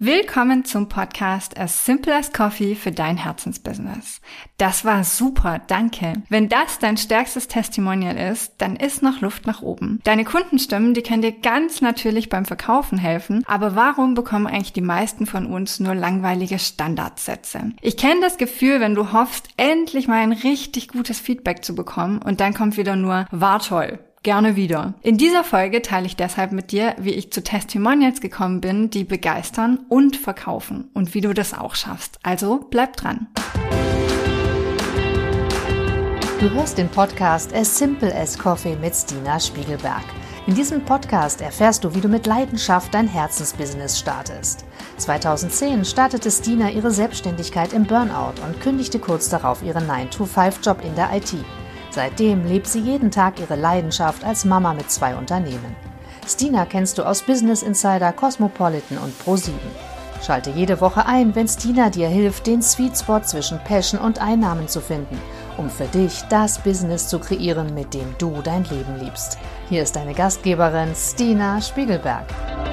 Willkommen zum Podcast As Simple as Coffee für dein Herzensbusiness. Das war super, danke. Wenn das dein stärkstes Testimonial ist, dann ist noch Luft nach oben. Deine Kundenstimmen, die können dir ganz natürlich beim Verkaufen helfen, aber warum bekommen eigentlich die meisten von uns nur langweilige Standardsätze? Ich kenne das Gefühl, wenn du hoffst, endlich mal ein richtig gutes Feedback zu bekommen und dann kommt wieder nur, war toll. Gerne wieder. In dieser Folge teile ich deshalb mit dir, wie ich zu Testimonials gekommen bin, die begeistern und verkaufen und wie du das auch schaffst. Also bleib dran. Du hörst den Podcast As Simple as Coffee mit Stina Spiegelberg. In diesem Podcast erfährst du, wie du mit Leidenschaft dein Herzensbusiness startest. 2010 startete Stina ihre Selbstständigkeit im Burnout und kündigte kurz darauf ihren 9-to-5-Job in der IT. Seitdem lebt sie jeden Tag ihre Leidenschaft als Mama mit 2 Unternehmen. Stina kennst du aus Business Insider, Cosmopolitan und Pro7. Schalte jede Woche ein, wenn Stina dir hilft, den Sweet Spot zwischen Passion und Einnahmen zu finden, um für dich das Business zu kreieren, mit dem du dein Leben liebst. Hier ist deine Gastgeberin Stina Spiegelberg.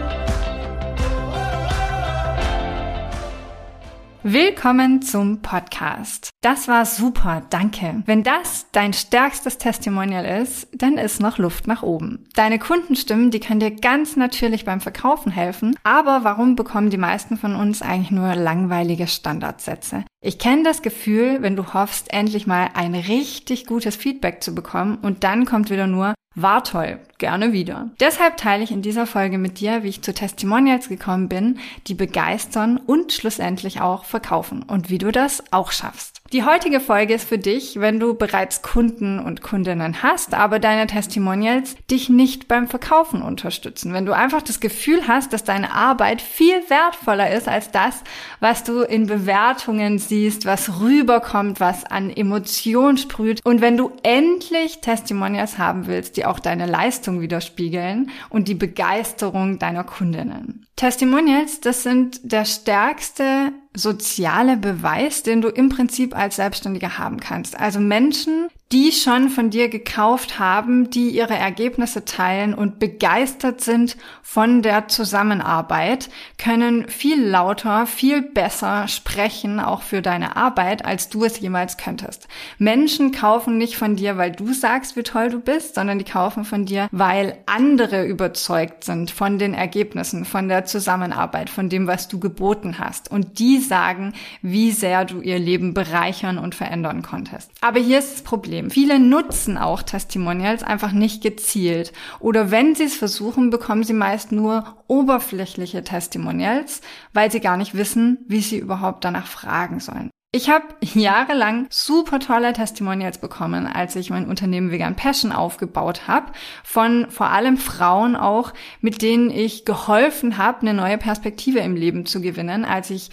Willkommen zum Podcast. Das war super, danke. Wenn das dein stärkstes Testimonial ist, dann ist noch Luft nach oben. Deine Kundenstimmen, die können dir ganz natürlich beim Verkaufen helfen, aber warum bekommen die meisten von uns eigentlich nur langweilige Standardsätze? Ich kenne das Gefühl, wenn du hoffst, endlich mal ein richtig gutes Feedback zu bekommen und dann kommt wieder nur, war toll, gerne wieder. Deshalb teile ich in dieser Folge mit dir, wie ich zu Testimonials gekommen bin, die begeistern und schlussendlich auch verkaufen und wie du das auch schaffst. Die heutige Folge ist für dich, wenn du bereits Kunden und Kundinnen hast, aber deine Testimonials dich nicht beim Verkaufen unterstützen. Wenn du einfach das Gefühl hast, dass deine Arbeit viel wertvoller ist als das, was du in Bewertungen siehst, was rüberkommt, was an Emotionen sprüht. Und wenn du endlich Testimonials haben willst, die auch deine Leistung widerspiegeln und die Begeisterung deiner Kundinnen. Testimonials, das sind der stärkste soziale Beweis, den du im Prinzip als Selbstständiger haben kannst. Also Menschen, die schon von dir gekauft haben, die ihre Ergebnisse teilen und begeistert sind von der Zusammenarbeit, können viel lauter, viel besser sprechen, auch für deine Arbeit, als du es jemals könntest. Menschen kaufen nicht von dir, weil du sagst, wie toll du bist, sondern die kaufen von dir, weil andere überzeugt sind von den Ergebnissen, von der Zusammenarbeit, von dem, was du geboten hast. Und die sagen, wie sehr du ihr Leben bereichern und verändern konntest. Aber hier ist das Problem. Viele nutzen auch Testimonials einfach nicht gezielt. Oder wenn sie es versuchen, bekommen sie meist nur oberflächliche Testimonials, weil sie gar nicht wissen, wie sie überhaupt danach fragen sollen. Ich habe jahrelang super tolle Testimonials bekommen, als ich mein Unternehmen Vegan Passion aufgebaut habe, von vor allem Frauen auch, mit denen ich geholfen habe, eine neue Perspektive im Leben zu gewinnen. Als ich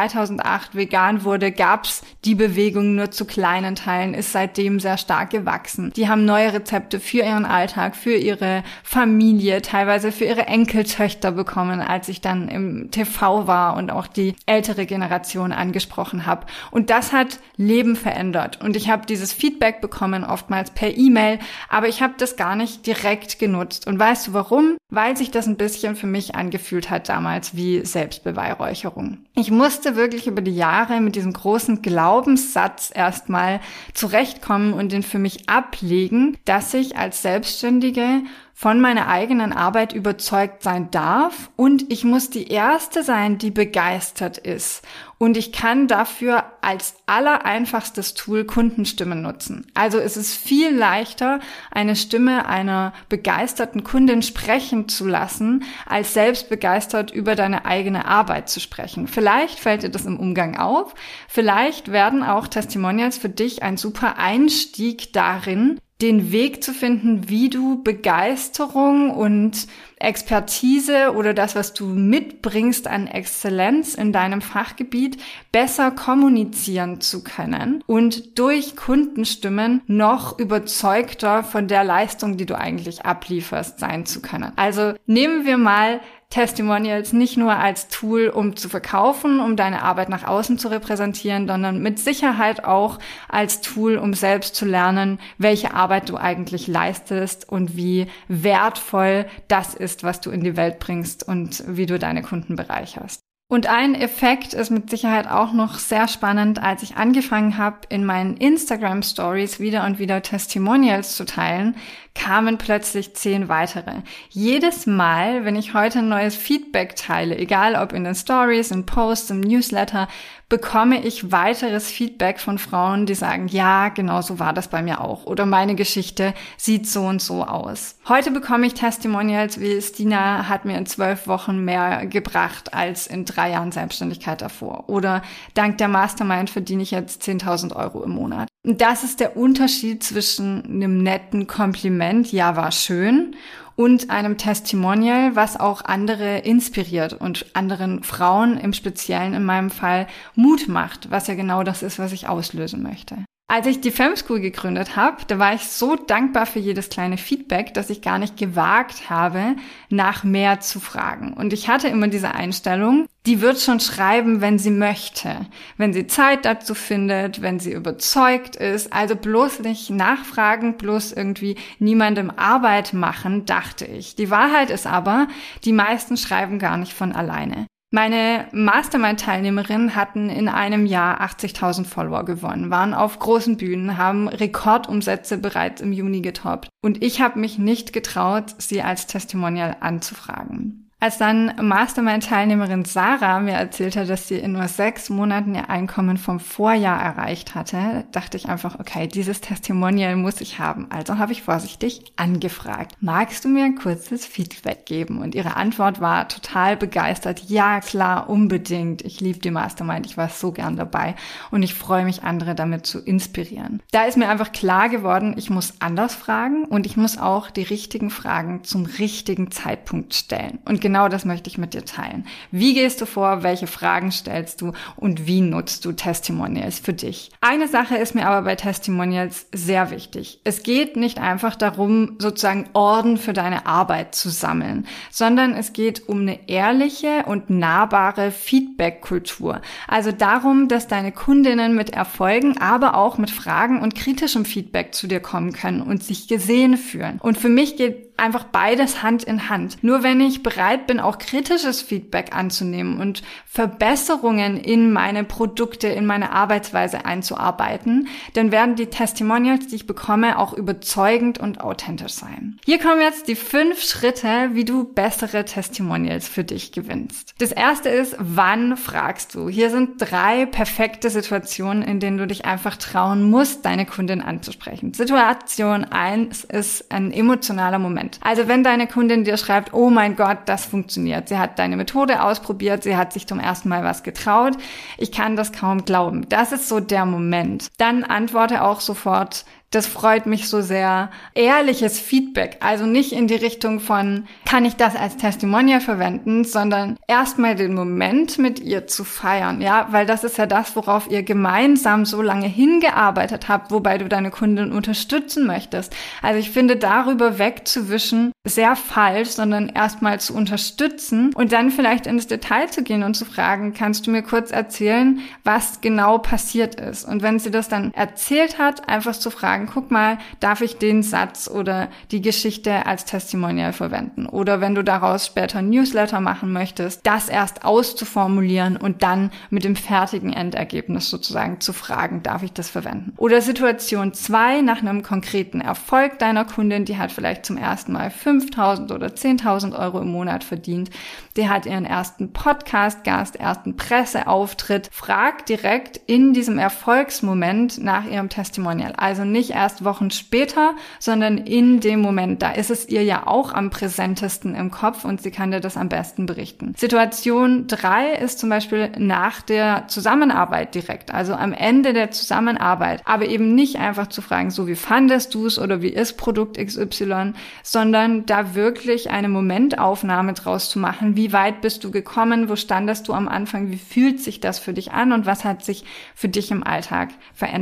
2008 vegan wurde, gab's die Bewegung nur zu kleinen Teilen, ist seitdem sehr stark gewachsen. Die haben neue Rezepte für ihren Alltag, für ihre Familie, teilweise für ihre Enkeltöchter bekommen, als ich dann im TV war und auch die ältere Generation angesprochen habe. Und das hat Leben verändert. Und ich habe dieses Feedback bekommen, oftmals per E-Mail, aber ich habe das gar nicht direkt genutzt. Und weißt du warum? Weil sich das ein bisschen für mich angefühlt hat damals wie Selbstbeweihräucherung. Ich musste wirklich über die Jahre mit diesem großen Glaubenssatz erstmal zurechtkommen und den für mich ablegen, dass ich als Selbstständige von meiner eigenen Arbeit überzeugt sein darf und ich muss die Erste sein, die begeistert ist. Und ich kann dafür als allereinfachstes Tool Kundenstimmen nutzen. Also es ist viel leichter, eine Stimme einer begeisterten Kundin sprechen zu lassen, als selbst begeistert über deine eigene Arbeit zu sprechen. Vielleicht fällt dir das im Umgang auf. Vielleicht werden auch Testimonials für dich ein super Einstieg darin, den Weg zu finden, wie du Begeisterung und Expertise oder das, was du mitbringst an Exzellenz in deinem Fachgebiet, besser kommunizieren zu können und durch Kundenstimmen noch überzeugter von der Leistung, die du eigentlich ablieferst, sein zu können. Also nehmen wir mal Testimonials nicht nur als Tool, um zu verkaufen, um deine Arbeit nach außen zu repräsentieren, sondern mit Sicherheit auch als Tool, um selbst zu lernen, welche Arbeit du eigentlich leistest und wie wertvoll das ist, was du in die Welt bringst und wie du deine Kunden bereicherst. Und ein Effekt ist mit Sicherheit auch noch sehr spannend, als ich angefangen habe, in meinen Instagram-Stories wieder und wieder Testimonials zu teilen, kamen plötzlich 10 weitere. Jedes Mal, wenn ich heute ein neues Feedback teile, egal ob in den Stories, in Posts, im Newsletter, bekomme ich weiteres Feedback von Frauen, die sagen, ja, genau so war das bei mir auch. Oder meine Geschichte sieht so und so aus. Heute bekomme ich Testimonials wie Stina hat mir in 12 Wochen mehr gebracht als in 3 Jahren Selbstständigkeit davor. Oder dank der Mastermind verdiene ich jetzt 10.000 Euro im Monat. Und das ist der Unterschied zwischen einem netten Kompliment, ja, war schön, und einem Testimonial, was auch andere inspiriert und anderen Frauen, im Speziellen in meinem Fall, Mut macht, was ja genau das ist, was ich auslösen möchte. Als ich die Femschool gegründet habe, da war ich so dankbar für jedes kleine Feedback, dass ich gar nicht gewagt habe, nach mehr zu fragen. Und ich hatte immer diese Einstellung, die wird schon schreiben, wenn sie möchte, wenn sie Zeit dazu findet, wenn sie überzeugt ist. Also bloß nicht nachfragen, bloß irgendwie niemandem Arbeit machen, dachte ich. Die Wahrheit ist aber, die meisten schreiben gar nicht von alleine. Meine Mastermind-Teilnehmerinnen hatten in einem Jahr 80.000 Follower gewonnen, waren auf großen Bühnen, haben Rekordumsätze bereits im Juni getoppt. Und ich habe mich nicht getraut, sie als Testimonial anzufragen. Als dann Mastermind-Teilnehmerin Sarah mir erzählte, dass sie in nur 6 Monaten ihr Einkommen vom Vorjahr erreicht hatte, dachte ich einfach, okay, dieses Testimonial muss ich haben. Also habe ich vorsichtig angefragt. Magst du mir ein kurzes Feedback geben? Und ihre Antwort war total begeistert. Ja, klar, unbedingt. Ich liebe die Mastermind. Ich war so gern dabei. Und ich freue mich, andere damit zu inspirieren. Da ist mir einfach klar geworden, ich muss anders fragen und ich muss auch die richtigen Fragen zum richtigen Zeitpunkt stellen. Und genau das möchte ich mit dir teilen. Wie gehst du vor? Welche Fragen stellst du? Und wie nutzt du Testimonials für dich? Eine Sache ist mir aber bei Testimonials sehr wichtig. Es geht nicht einfach darum, sozusagen Orden für deine Arbeit zu sammeln, sondern es geht um eine ehrliche und nahbare Feedback-Kultur. Also darum, dass deine Kundinnen mit Erfolgen, aber auch mit Fragen und kritischem Feedback zu dir kommen können und sich gesehen fühlen. Und für mich geht einfach beides Hand in Hand. Nur wenn ich bereit bin, auch kritisches Feedback anzunehmen und Verbesserungen in meine Produkte, in meine Arbeitsweise einzuarbeiten, dann werden die Testimonials, die ich bekomme, auch überzeugend und authentisch sein. Hier kommen jetzt die 5 Schritte, wie du bessere Testimonials für dich gewinnst. Das erste ist, wann fragst du? Hier sind 3 perfekte Situationen, in denen du dich einfach trauen musst, deine Kundin anzusprechen. Situation 1 ist ein emotionaler Moment. Also wenn deine Kundin dir schreibt, oh mein Gott, das funktioniert. Sie hat deine Methode ausprobiert, sie hat sich zum ersten Mal was getraut. Ich kann das kaum glauben. Das ist so der Moment. Dann antworte auch sofort, das freut mich so sehr. Ehrliches Feedback, also nicht in die Richtung von, kann ich das als Testimonial verwenden, sondern erstmal den Moment mit ihr zu feiern, ja, weil das ist ja das, worauf ihr gemeinsam so lange hingearbeitet habt, wobei du deine Kundin unterstützen möchtest. Also ich finde, darüber wegzuwischen sehr falsch, sondern erstmal zu unterstützen und dann vielleicht ins Detail zu gehen und zu fragen, kannst du mir kurz erzählen, was genau passiert ist? Und wenn sie das dann erzählt hat, einfach zu fragen, guck mal, darf ich den Satz oder die Geschichte als Testimonial verwenden? Oder wenn du daraus später ein Newsletter machen möchtest, das erst auszuformulieren und dann mit dem fertigen Endergebnis sozusagen zu fragen, darf ich das verwenden? Oder Situation 2, nach einem konkreten Erfolg deiner Kundin, die hat vielleicht zum ersten Mal 5.000 oder 10.000 Euro im Monat verdient, die hat ihren ersten Podcast-Gast, ersten Presseauftritt, frag direkt in diesem Erfolgsmoment nach ihrem Testimonial. Also nicht erst Wochen später, sondern in dem Moment. Da ist es ihr ja auch am präsentesten im Kopf und sie kann dir das am besten berichten. Situation 3 ist zum Beispiel nach der Zusammenarbeit direkt, also am Ende der Zusammenarbeit, aber eben nicht einfach zu fragen, so wie fandest du es oder wie ist Produkt XY, sondern da wirklich eine Momentaufnahme draus zu machen. Wie weit bist du gekommen? Wo standest du am Anfang? Wie fühlt sich das für dich an und was hat sich für dich im Alltag verändert?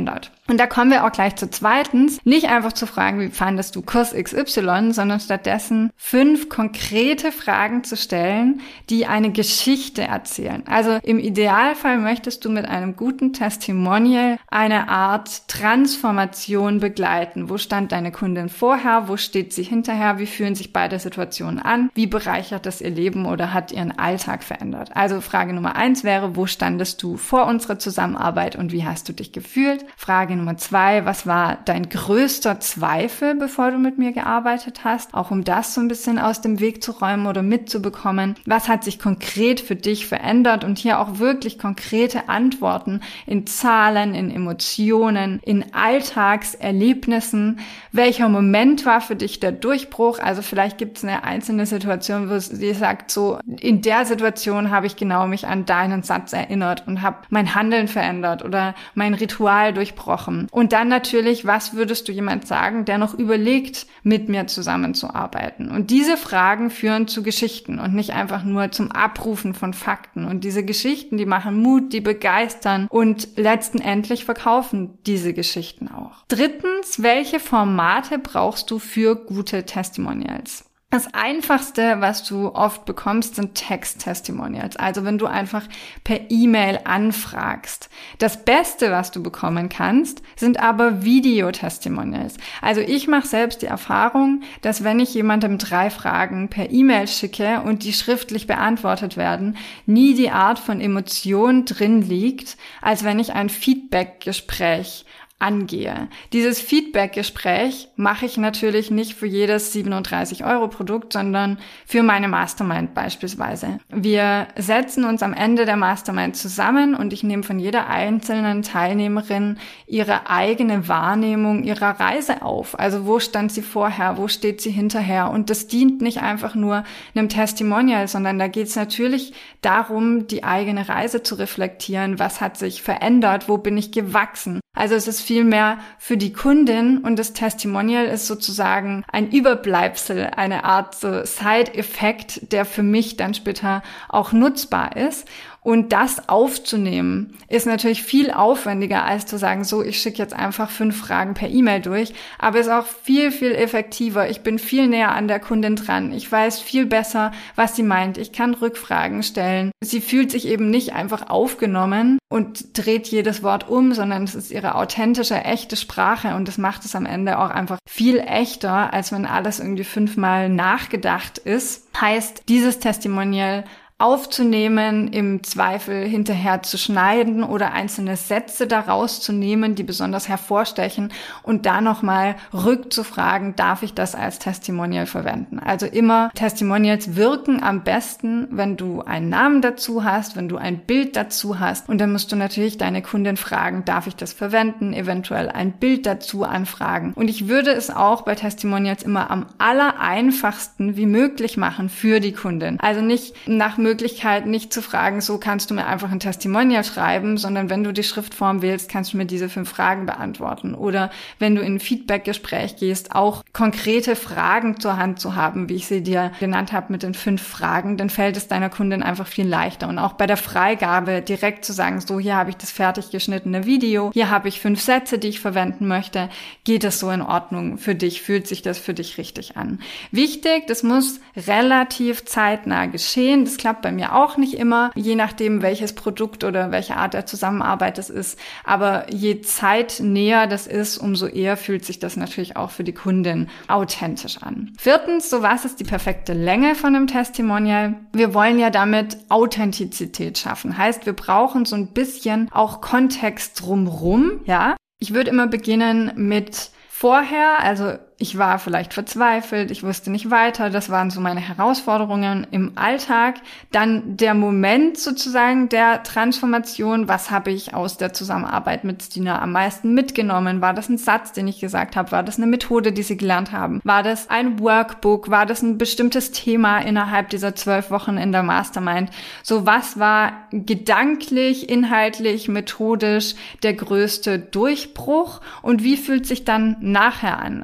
Und da kommen wir auch gleich zu zweitens, nicht einfach zu fragen, wie fandest du Kurs XY, sondern stattdessen 5 konkrete Fragen zu stellen, die eine Geschichte erzählen. Also im Idealfall möchtest du mit einem guten Testimonial eine Art Transformation begleiten. Wo stand deine Kundin vorher? Wo steht sie hinterher? Wie fühlen sich beide Situationen an? Wie bereichert das ihr Leben oder hat ihren Alltag verändert? Also Frage Nummer 1 wäre, wo standest du vor unserer Zusammenarbeit und wie hast du dich gefühlt? Frage Nummer 2, was war dein größter Zweifel, bevor du mit mir gearbeitet hast? Auch um das so ein bisschen aus dem Weg zu räumen oder mitzubekommen. Was hat sich konkret für dich verändert? Und hier auch wirklich konkrete Antworten in Zahlen, in Emotionen, in Alltagserlebnissen. Welcher Moment war für dich der Durchbruch? Also vielleicht gibt es eine einzelne Situation, wo sie sagt, so in der Situation habe ich genau mich an deinen Satz erinnert und habe mein Handeln verändert oder mein Ritual durchbrochen. Und dann natürlich, was würdest du jemand sagen, der noch überlegt, mit mir zusammenzuarbeiten? Und diese Fragen führen zu Geschichten und nicht einfach nur zum Abrufen von Fakten. Und diese Geschichten, die machen Mut, die begeistern und letztendlich verkaufen diese Geschichten auch. Drittens, welche Formate brauchst du für gute Testimonials? Das Einfachste, was du oft bekommst, sind Text-Testimonials. Also wenn du einfach per E-Mail anfragst. Das Beste, was du bekommen kannst, sind aber Video-Testimonials. Also ich mache selbst die Erfahrung, dass wenn ich jemandem 3 Fragen per E-Mail schicke und die schriftlich beantwortet werden, nie die Art von Emotion drin liegt, als wenn ich ein Feedback-Gespräch angehe. Dieses Feedback-Gespräch mache ich natürlich nicht für jedes 37-Euro-Produkt, sondern für meine Mastermind beispielsweise. Wir setzen uns am Ende der Mastermind zusammen und ich nehme von jeder einzelnen Teilnehmerin ihre eigene Wahrnehmung ihrer Reise auf. Also wo stand sie vorher, wo steht sie hinterher? Und das dient nicht einfach nur einem Testimonial, sondern da geht es natürlich darum, die eigene Reise zu reflektieren. Was hat sich verändert? Wo bin ich gewachsen? Also es ist vielmehr für die Kundin und das Testimonial ist sozusagen ein Überbleibsel, eine Art so Side-Effekt, der für mich dann später auch nutzbar ist. Und das aufzunehmen ist natürlich viel aufwendiger, als zu sagen, so, ich schicke jetzt einfach 5 Fragen per E-Mail durch, aber ist auch viel, viel effektiver. Ich bin viel näher an der Kundin dran. Ich weiß viel besser, was sie meint. Ich kann Rückfragen stellen. Sie fühlt sich eben nicht einfach aufgenommen und dreht jedes Wort um, sondern es ist ihre authentische, echte Sprache und das macht es am Ende auch einfach viel echter, als wenn alles irgendwie 5-mal nachgedacht ist. Heißt, dieses Testimonial aufzunehmen, im Zweifel hinterher zu schneiden oder einzelne Sätze daraus zu nehmen, die besonders hervorstechen und da nochmal rückzufragen, darf ich das als Testimonial verwenden? Also immer, Testimonials wirken am besten, wenn du einen Namen dazu hast, wenn du ein Bild dazu hast und dann musst du natürlich deine Kundin fragen, darf ich das verwenden? Eventuell ein Bild dazu anfragen. Und ich würde es auch bei Testimonials immer am allereinfachsten wie möglich machen für die Kundin. Also nicht nach Möglichkeit nicht zu fragen, so kannst du mir einfach ein Testimonial schreiben, sondern wenn du die Schriftform wählst, kannst du mir diese 5 Fragen beantworten. Oder wenn du in ein Feedback-Gespräch gehst, auch konkrete Fragen zur Hand zu haben, wie ich sie dir genannt habe mit den 5 Fragen, dann fällt es deiner Kundin einfach viel leichter. Und auch bei der Freigabe direkt zu sagen, so hier habe ich das fertig geschnittene Video, hier habe ich 5 Sätze, die ich verwenden möchte, geht das so in Ordnung für dich, fühlt sich das für dich richtig an. Wichtig, das muss relativ zeitnah geschehen, das klappt bei mir auch nicht immer, je nachdem welches Produkt oder welche Art der Zusammenarbeit es ist, aber je zeitnäher das ist, umso eher fühlt sich das natürlich auch für die Kundin authentisch an. 4. So, was ist die perfekte Länge von einem Testimonial? Wir wollen ja damit Authentizität schaffen, heißt, wir brauchen so ein bisschen auch Kontext drumrum, ja. Ich würde immer beginnen mit vorher, also ich war vielleicht verzweifelt, ich wusste nicht weiter, das waren so meine Herausforderungen im Alltag. Dann der Moment sozusagen der Transformation, was habe ich aus der Zusammenarbeit mit Stina am meisten mitgenommen? War das ein Satz, den ich gesagt habe? War das eine Methode, die sie gelernt haben? War das ein Workbook? War das ein bestimmtes Thema innerhalb dieser 12 Wochen in der Mastermind? So, was war gedanklich, inhaltlich, methodisch der größte Durchbruch und wie fühlt sich dann nachher an? Also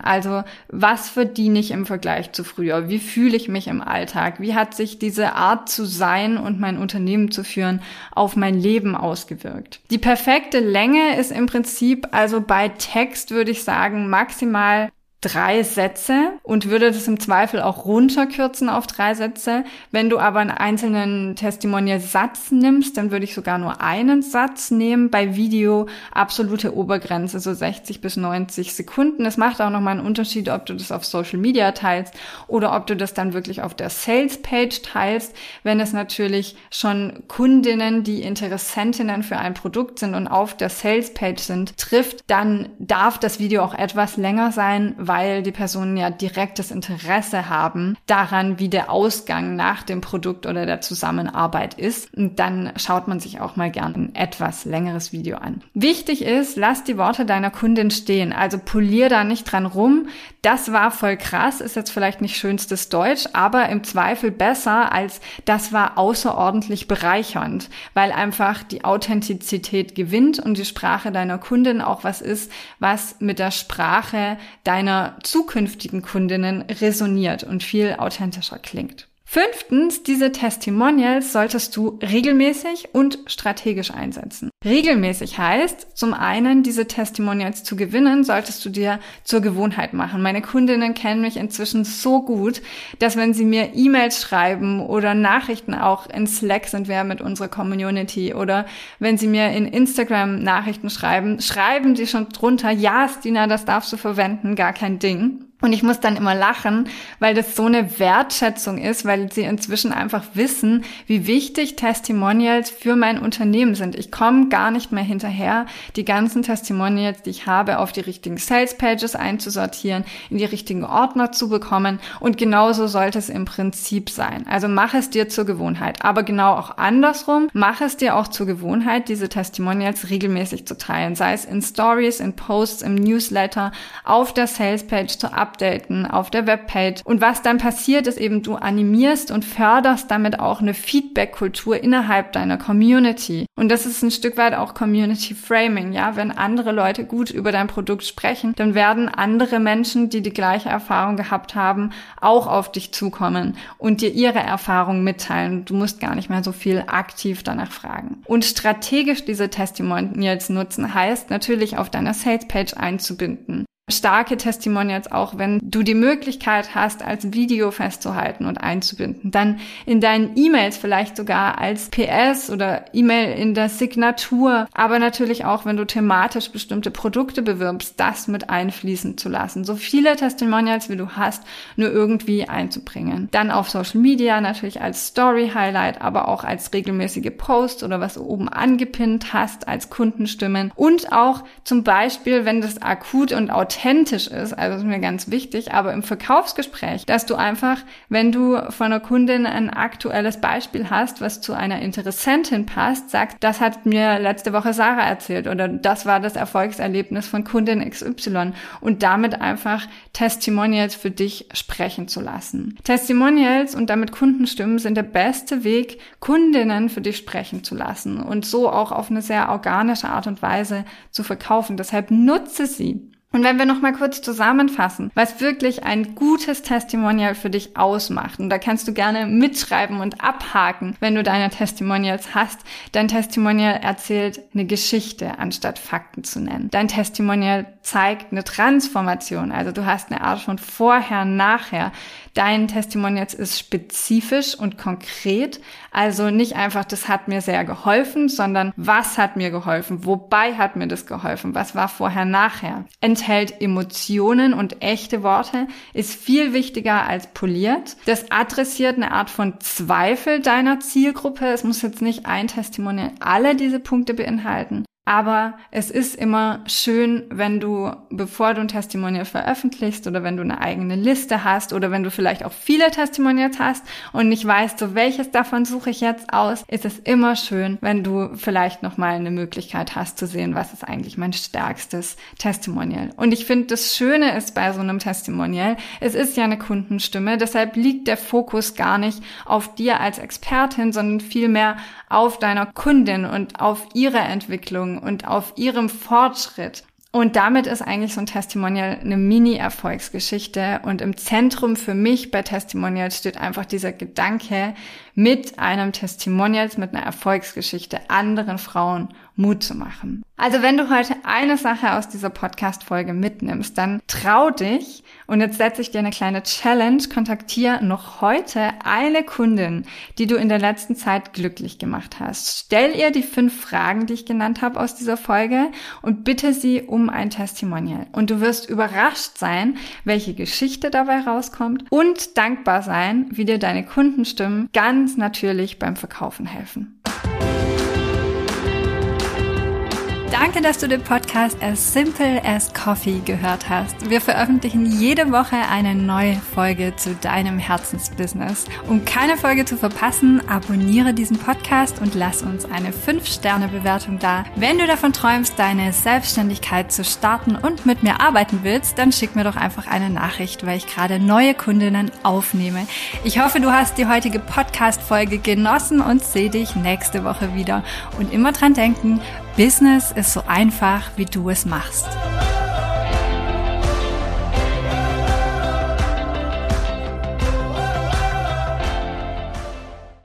was verdiene ich im Vergleich zu früher? Wie fühle ich mich im Alltag? Wie hat sich diese Art zu sein und mein Unternehmen zu führen auf mein Leben ausgewirkt? Die perfekte Länge ist im Prinzip, also bei Text würde ich sagen, maximal 3 Sätze und würde das im Zweifel auch runterkürzen auf 3 Sätze. Wenn du aber einen einzelnen Testimonial-Satz nimmst, dann würde ich sogar nur einen Satz nehmen. Bei Video absolute Obergrenze, so 60 bis 90 Sekunden. Es macht auch nochmal einen Unterschied, ob du das auf Social Media teilst oder ob du das dann wirklich auf der Sales-Page teilst. Wenn es natürlich schon Kundinnen, die Interessentinnen für ein Produkt sind und auf der Sales-Page sind, trifft, dann darf das Video auch etwas länger sein, weil die Personen ja direktes Interesse haben daran, wie der Ausgang nach dem Produkt oder der Zusammenarbeit ist. Und dann schaut man sich auch mal gern ein etwas längeres Video an. Wichtig ist, lass die Worte deiner Kundin stehen. Also polier da nicht dran rum. Das war voll krass, ist jetzt vielleicht nicht schönstes Deutsch, aber im Zweifel besser als das war außerordentlich bereichernd, weil einfach die Authentizität gewinnt und die Sprache deiner Kundin auch was ist, was mit der Sprache deiner zukünftigen Kundinnen resoniert und viel authentischer klingt. 5. Diese Testimonials solltest du regelmäßig und strategisch einsetzen. Regelmäßig heißt, zum einen, diese Testimonials zu gewinnen, solltest du dir zur Gewohnheit machen. Meine Kundinnen kennen mich inzwischen so gut, dass wenn sie mir E-Mails schreiben oder Nachrichten, auch in Slack sind wir mit unserer Community, oder wenn sie mir in Instagram Nachrichten schreiben, schreiben sie schon drunter, ja, Stina, das darfst du verwenden, gar kein Ding. Und ich muss dann immer lachen, weil das so eine Wertschätzung ist, weil sie inzwischen einfach wissen, wie wichtig Testimonials für mein Unternehmen sind. Ich komme gar nicht mehr hinterher, die ganzen Testimonials, die ich habe, auf die richtigen Sales-Pages einzusortieren, in die richtigen Ordner zu bekommen. Und genauso sollte es im Prinzip sein. Also mach es dir zur Gewohnheit. Aber genau auch andersrum, mach es dir auch zur Gewohnheit, diese Testimonials regelmäßig zu teilen. Sei es in Stories, in Posts, im Newsletter, auf der Sales-Page zu updaten, auf der Webpage. Und was dann passiert, ist eben, du animierst und förderst damit auch eine Feedback-Kultur innerhalb deiner Community. Und das ist ein Stück weit auch Community-Framing, ja. Wenn andere Leute gut über dein Produkt sprechen, dann werden andere Menschen, die die gleiche Erfahrung gehabt haben, auch auf dich zukommen und dir ihre Erfahrung mitteilen. Du musst gar nicht mehr so viel aktiv danach fragen. Und strategisch diese Testimonials nutzen heißt natürlich auf deiner Sales-Page einzubinden. Starke Testimonials auch, wenn du die Möglichkeit hast, als Video festzuhalten und einzubinden. Dann in deinen E-Mails vielleicht sogar als PS oder E-Mail in der Signatur. Aber natürlich auch, wenn du thematisch bestimmte Produkte bewirbst, das mit einfließen zu lassen. So viele Testimonials, wie du hast, nur irgendwie einzubringen. Dann auf Social Media natürlich als Story-Highlight, aber auch als regelmäßige Post oder was du oben angepinnt hast als Kundenstimmen. Und auch zum Beispiel, wenn das akut und authentisch ist, also ist mir ganz wichtig, aber im Verkaufsgespräch, dass du einfach, wenn du von einer Kundin ein aktuelles Beispiel hast, was zu einer Interessentin passt, sagst, das hat mir letzte Woche Sarah erzählt oder das war das Erfolgserlebnis von Kundin XY und damit einfach Testimonials für dich sprechen zu lassen. Testimonials und damit Kundenstimmen sind der beste Weg, Kundinnen für dich sprechen zu lassen und so auch auf eine sehr organische Art und Weise zu verkaufen. Deshalb nutze sie. Und wenn wir noch mal kurz zusammenfassen, was wirklich ein gutes Testimonial für dich ausmacht, und da kannst du gerne mitschreiben und abhaken, wenn du deine Testimonials hast. Dein Testimonial erzählt eine Geschichte, anstatt Fakten zu nennen. Dein Testimonial zeigt eine Transformation, also du hast eine Art von Vorher, Nachher. Dein Testimonial ist spezifisch und konkret, also nicht einfach, das hat mir sehr geholfen, sondern was hat mir geholfen, wobei hat mir das geholfen, was war vorher, nachher. Enthält Emotionen und echte Worte, ist viel wichtiger als poliert. Das adressiert eine Art von Zweifel deiner Zielgruppe. Es muss jetzt nicht ein Testimonial alle diese Punkte beinhalten. Aber es ist immer schön, wenn du, bevor du ein Testimonial veröffentlichst oder wenn du eine eigene Liste hast oder wenn du vielleicht auch viele Testimonials hast und nicht weißt, so welches davon suche ich jetzt aus, ist es immer schön, wenn du vielleicht nochmal eine Möglichkeit hast zu sehen, was ist eigentlich mein stärkstes Testimonial. Und ich finde, das Schöne ist bei so einem Testimonial, es ist ja eine Kundenstimme, deshalb liegt der Fokus gar nicht auf dir als Expertin, sondern vielmehr auf deiner Kundin und auf ihre Entwicklung und auf ihrem Fortschritt. Und damit ist eigentlich so ein Testimonial eine Mini-Erfolgsgeschichte. Und im Zentrum für mich bei Testimonials steht einfach dieser Gedanke, mit einem Testimonials, mit einer Erfolgsgeschichte anderen Frauen Mut zu machen. Also wenn du heute eine Sache aus dieser Podcast-Folge mitnimmst, dann trau dich. Und jetzt setze ich dir eine kleine Challenge. Kontaktiere noch heute eine Kundin, die du in der letzten Zeit glücklich gemacht hast. Stell ihr die 5 Fragen, die ich genannt habe aus dieser Folge und bitte sie um ein Testimonial. Und du wirst überrascht sein, welche Geschichte dabei rauskommt und dankbar sein, wie dir deine Kundenstimmen ganz natürlich beim Verkaufen helfen. Danke, dass du den Podcast As Simple as Coffee gehört hast. Wir veröffentlichen jede Woche eine neue Folge zu deinem Herzensbusiness. Um keine Folge zu verpassen, abonniere diesen Podcast und lass uns eine 5-Sterne-Bewertung da. Wenn du davon träumst, deine Selbstständigkeit zu starten und mit mir arbeiten willst, dann schick mir doch einfach eine Nachricht, weil ich gerade neue Kundinnen aufnehme. Ich hoffe, du hast die heutige Podcast-Folge genossen und sehe dich nächste Woche wieder. Und immer dran denken, Business ist so einfach, wie du es machst.